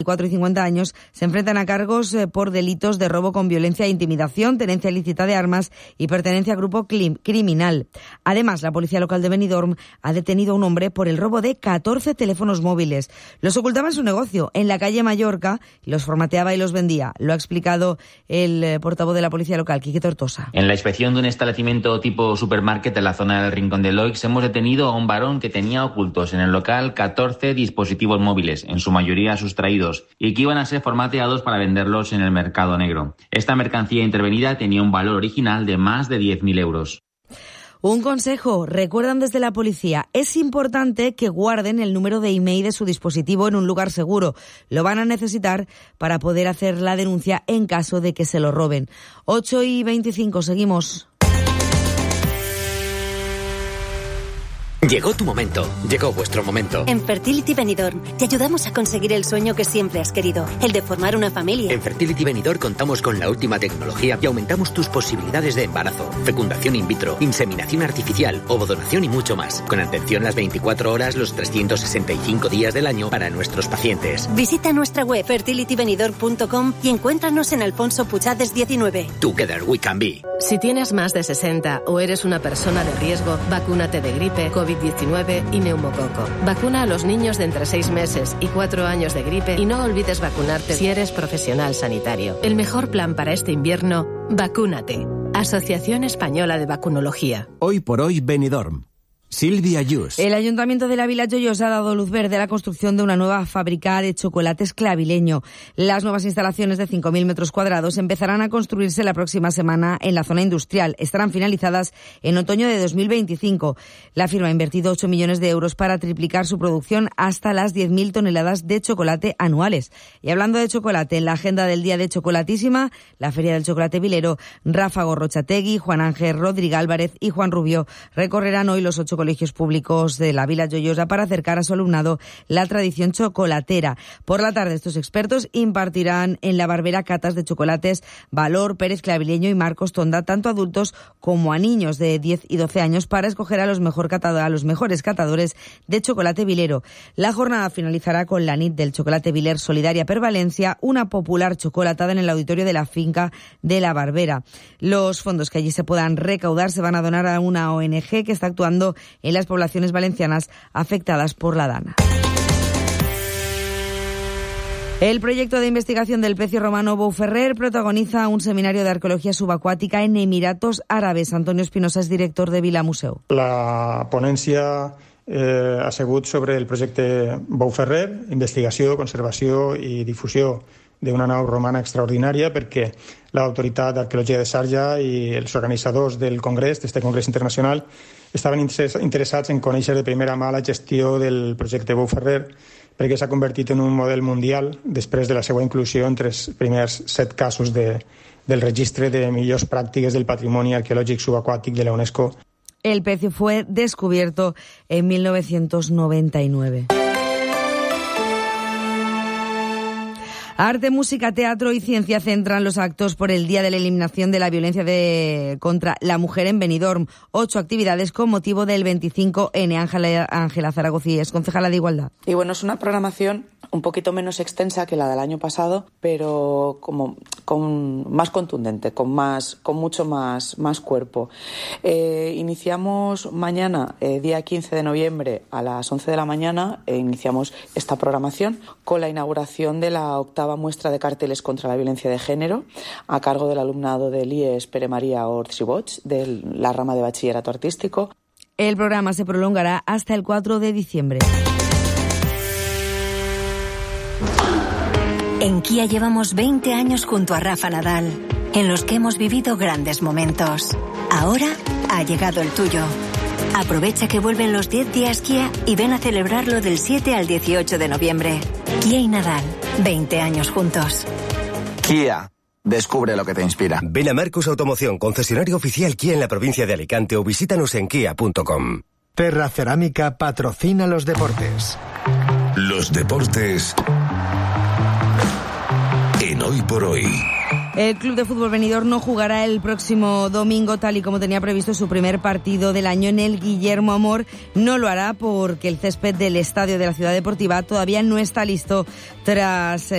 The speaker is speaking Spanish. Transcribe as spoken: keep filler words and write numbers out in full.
veinticuatro y cincuenta años, se enfrentan a cargos eh, por delitos de robo con violencia e intimidación, tenencia ilícita de armas y pertenencia a grupo criminal. Además, la policía local de Benidorm ha detenido a un hombre por el robo de catorce teléfonos móviles. Los ocultaba en su negocio, en la calle Mallorca, los formateaba y los vendía. Lo ha explicado el eh, portavoz de la policía local, Quique Tortosa. En la inspección de un establecimiento tipo supermarket en la zona del Rincón de Loix hemos detenido a un varón que tenía ocultos en el local catorce dispositivos móviles, en su mayoría sustraídos, y que iban a ser formateados para venderlos en el mercado negro. Esta mercancía intervenida tenía un valor original de más de diez mil euros. Un consejo, recuerdan desde la policía, es importante que guarden el número de email de su dispositivo en un lugar seguro. Lo van a necesitar para poder hacer la denuncia en caso de que se lo roben. ocho y veinticinco, seguimos. Llegó tu momento, llegó vuestro momento. En Fertility Benidorm te ayudamos a conseguir el sueño que siempre has querido, el de formar una familia. En Fertility Benidorm contamos con la última tecnología y aumentamos tus posibilidades de embarazo, fecundación in vitro, inseminación artificial, ovodonación y mucho más. Con atención las veinticuatro horas, los trescientos sesenta y cinco días del año para nuestros pacientes. Visita nuestra web fertility benidorm punto com y encuéntranos en Alfonso Puchades diecinueve. Together we can be. Si tienes más de sesenta o eres una persona de riesgo, vacúnate de gripe, COVID diecinueve y neumococo. Vacuna a los niños de entre seis meses y cuatro años de gripe y no olvides vacunarte si eres profesional sanitario. El mejor plan para este invierno, vacúnate. Asociación Española de Vacunología. Hoy por hoy Benidorm. Silvia Yus. El Ayuntamiento de la Vila Joiosa ha dado luz verde a la construcción de una nueva fábrica de chocolates Clavileño. Las nuevas instalaciones de cinco mil metros cuadrados empezarán a construirse la próxima semana en la zona industrial. Estarán finalizadas en otoño de dos mil veinticinco. La firma ha invertido ocho millones de euros para triplicar su producción hasta las diez mil toneladas de chocolate anuales. Y hablando de chocolate, en la agenda del Día de Chocolatísima, la Feria del Chocolate Vilero, Rafa Gorrochategui, Juan Ángel Rodríguez Álvarez y Juan Rubio recorrerán hoy los ocho colegios públicos de la Vila Joiosa para acercar a su alumnado la tradición chocolatera. Por la tarde, estos expertos impartirán en la Barbera catas de chocolates Valor, Pérez Clavileño y Marcos Tonda, tanto a adultos como a niños de diez y doce años, para escoger a los, mejor catado- a los mejores catadores de chocolate vilero. La jornada finalizará con la nit del chocolate viler Solidaria per Valencia, una popular chocolatada en el auditorio de la finca de la Barbera. Los fondos que allí se puedan recaudar se van a donar a una O N G que está actuando en las poblaciones valencianas afectadas por la dana. El proyecto de investigación del pecio romano Bouferrer protagoniza un seminario de arqueología subacuática en Emiratos Árabes. Antonio Espinosa és director de Vila Museu. La ponència eh, ha sigut sobre el projecte Bouferrer, investigació, conservació i difusió d'una nau romana extraordinària, perquè l'autoritat d'arqueologia de Sharjah i els organitzadors del congrés, d'este congrés internacional, estaven interessats en conèixer de primera mà la gestió del projecte Bouferrer, perquè s'ha convertit en un model mundial després de la seva inclusió entre els primers set casos de, del registre de millors pràctiques del patrimoni arqueològic subacuàtic de la UNESCO. El pecio fue descubierto en mil novecientos noventa y nueve. Arte, música, teatro y ciencia centran los actos por el Día de la Eliminación de la Violencia de, contra la Mujer en Benidorm. Ocho actividades con motivo del veinticinco ene. Ángela, Ángela Zaragoza es concejala de Igualdad. Y bueno, es una programación un poquito menos extensa que la del año pasado, pero como con más contundente, con más, con mucho más, más cuerpo. Eh, iniciamos mañana, eh, día quince de noviembre, a las once de la mañana, eh, iniciamos esta programación con la inauguración de la octava muestra de carteles contra la violencia de género, a cargo del alumnado del I E S Pere María Orts i Boig, de la rama de bachillerato artístico. El programa se prolongará hasta el cuatro de diciembre. En Kia llevamos veinte años junto a Rafa Nadal, en los que hemos vivido grandes momentos. Ahora ha llegado el tuyo. Aprovecha que vuelven los diez días Kia y ven a celebrarlo del siete al dieciocho de noviembre. Kia y Nadal, veinte años juntos. Kia, descubre lo que te inspira. Ven a Marcus Automoción, concesionario oficial Kia en la provincia de Alicante, o visítanos en kia punto com. Terra Cerámica patrocina los deportes. Los deportes en Hoy por Hoy. El Club de Fútbol Benidorm no jugará el próximo domingo tal y como tenía previsto su primer partido del año en el Guillermo Amor. No lo hará porque el césped del estadio de la Ciudad Deportiva todavía no está listo tras el